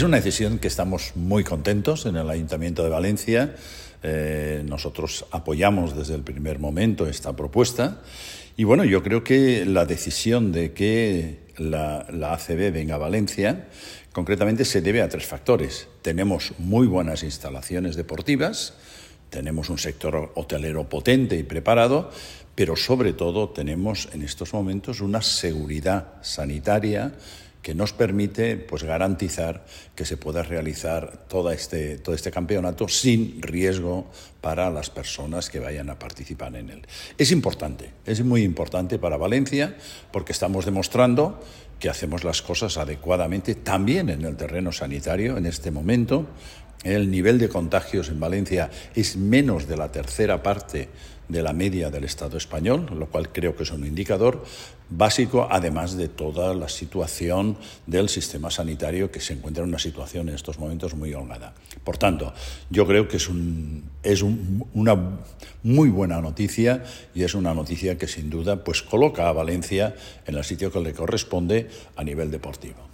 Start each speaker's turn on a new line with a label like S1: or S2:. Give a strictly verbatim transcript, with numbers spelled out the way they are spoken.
S1: Es una decisión que estamos muy contentos en el Ayuntamiento de Valencia. Eh, nosotros apoyamos desde el primer momento esta propuesta y bueno, yo creo que la decisión de que la, la A C B venga a Valencia concretamente se debe a tres factores. Tenemos muy buenas instalaciones deportivas, tenemos un sector hotelero potente y preparado, pero sobre todo tenemos en estos momentos una seguridad sanitaria que nos permite pues, garantizar que se pueda realizar todo este, todo este campeonato sin riesgo para las personas que vayan a participar en él. Es importante, es muy importante para Valencia porque estamos demostrando que hacemos las cosas adecuadamente también en el terreno sanitario en este momento. El nivel de contagios en Valencia es menos de la tercera parte de la media del Estado español, lo cual creo que es un indicador básico, además de toda la situación del sistema sanitario que se encuentra en una situación en estos momentos muy holgada. Por tanto, yo creo que es, un, es un, una muy buena noticia y es una noticia que sin duda pues, coloca a Valencia en el sitio que le corresponde a nivel deportivo.